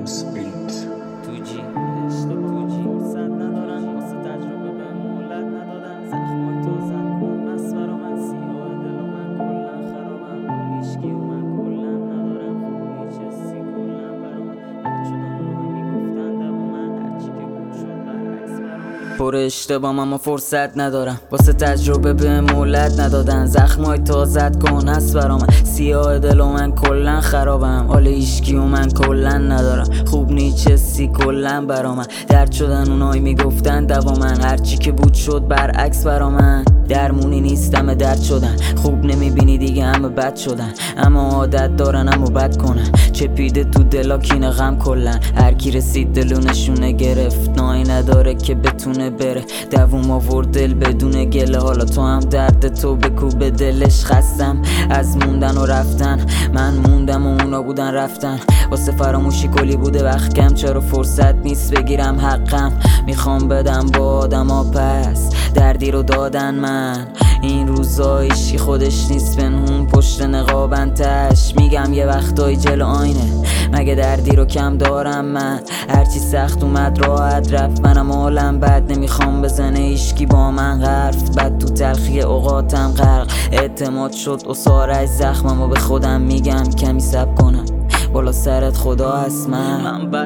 لمس بیت تو جی اشتباه فرصت ندارن واسه تجربه به مولد ندادن زخمای تو زد کن اسفر و من سیاه دل و من کلن خرابم هیچکی و من کلن ندارم خوبی چه سی کلن برام رد شدن اونهایی میگفتن دو من هرچی که بود شد برعکس برام پر اشتباهم اما فرصت ندارم واسه تجربه به مولد ندادن زخمای تو زد کن اسفر و من سیاه دل و من کلن خرابم حال هیچکی و من کلن ندارم خوب نیچه سی کلن برا من درد شدن اونایی میگفتن دوا من هرچی که بود شد برعکس برا من درمونی نیستم درد شدن خوب نمیبینی دیگه همه بد شدن اما عادت دارن اما بد کنن چپیده تو دلا کینه غم کلن هر کی رسید دلو نشونه گرفت نایی نداره که بتونه بره دووم آورد دل بدون گله حالا تو هم درد تو بکو به دلش خستم از موندن و رفتن من موندم و اونا بودن رفتن واسه فراموشی کلی بوده وقت کم چرا فرصت نیست بگیرم حقم میخوام بدم با آدما پس دردی رو دادن من این روزا ایشی خودش نیست پنهون پشت نقابن تش میگم یه وقتایی جلو آینه مگه دردی رو کم دارم من هرچی سخت اومد راحت رفت منم حالم بد نمیخوام بزنه ایشکی با من حرف بد تو تلخی اوقاتم غرق اعتماد شد اصارش زخمم و به خودم میگم کمی صبر کنم بالا سرت خدا هست من بد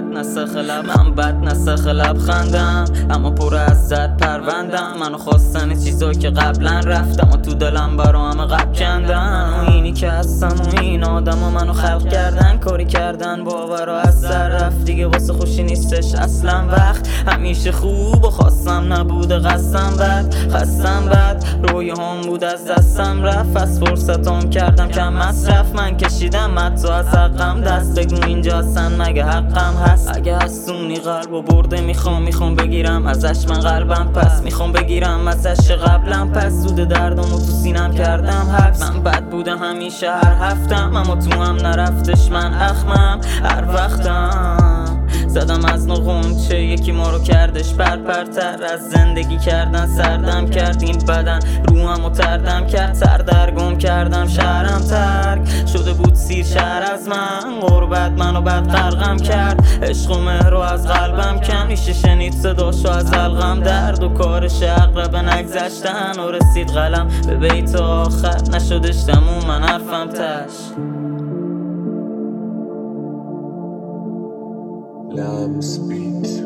نسخ لب خندم اما پر از زد پروندم منو خواستن چیزایی که قبلا رفتم و تو دلم برا همه قب کندم و اینی که هستم و این آدم و منو خلق کردن کاری کردن باورا از سر رفت دیگه واسه خوشی نیستش اصلا وقت همیشه خوب و خواستم نبوده خستم بد رویهام بود از دستم رفت از فرصتام کردم کم مصرف من کشیدم حتی از حقم دست بگو اینجا هستن مگه حقم هست اگه هستونی قلب و برده میخوام بگیرم ازش من قلبم پس میخوام بگیرم ازش قبلم پس زود دردم و تو سینم کردم حبس من بد بوده همیشه هر هفتم اما تو هم نرفتش من اخمم هر وقتم زدم از نقمچه یکی ما رو کردش پرتر از زندگی کردن سردم کرد این بدن روحم و تردم کرد سردرگم کردم شهرم ترک شده بود سیر شهر از من غربت منو بد غرقم کرد عشق و مهر رو از قلبم کن میشه شنید صداشو از حلقم درد و کارش اقرب نگذشتن و رسید قلم به بیت آخر نشدش تموم من حرفم تش لمس بیت